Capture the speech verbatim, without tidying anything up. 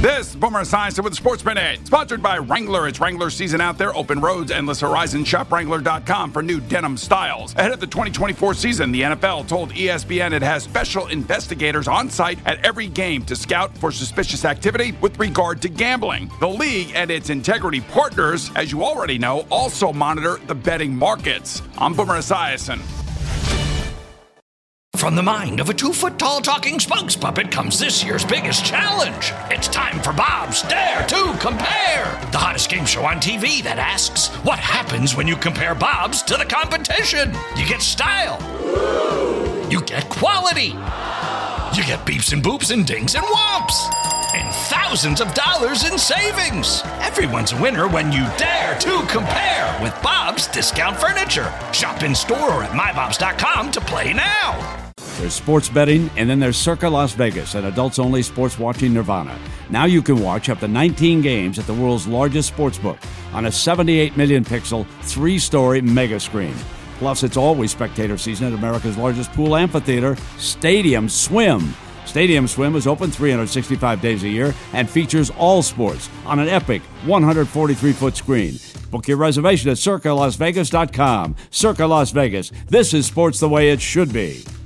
This is Boomer Esiason with the Sports Minute, sponsored by Wrangler. It's Wrangler season out there. Open roads, endless horizons. Shop Wrangler dot com for new denim styles. Ahead of the twenty twenty-four season, the N F L told E S P N it has special investigators on site at every game to scout for suspicious activity with regard to gambling. The league and its integrity partners, as you already know, also monitor the betting markets. I'm Boomer Esiason. From the mind of a two-foot-tall talking spokes puppet comes this year's biggest challenge. It's time for Bob's Dare to Compare, the hottest game show on T V that asks, what happens when you compare Bob's to the competition? You get style. You get quality. You get beeps and boops and dings and whomps. And thousands of dollars in savings. Everyone's a winner when you dare to compare with Bob's Discount Furniture. Shop in store or at my bobs dot com to play now. There's sports betting, and then there's Circa Las Vegas, an adults-only sports watching nirvana. Now you can watch up to nineteen games at the world's largest sportsbook on a seventy-eight million pixel, three-story mega screen. Plus, it's always spectator season at America's largest pool amphitheater, Stadium Swim. Stadium Swim is open three hundred sixty-five days a year and features all sports on an epic one hundred forty-three foot screen. Book your reservation at circa las vegas dot com. Circa Las Vegas. This is sports the way it should be.